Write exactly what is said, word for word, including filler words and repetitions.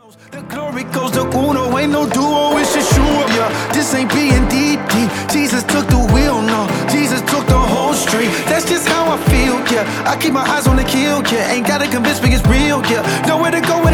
The glory goes to Uno, ain't no duo, it's just you, yeah. This ain't being deep, deep. Jesus took the wheel, no. Jesus took the whole street. That's just how I feel, yeah. I keep my eyes on the kill, yeah. Ain't gotta convince me it's real, yeah. Nowhere to go.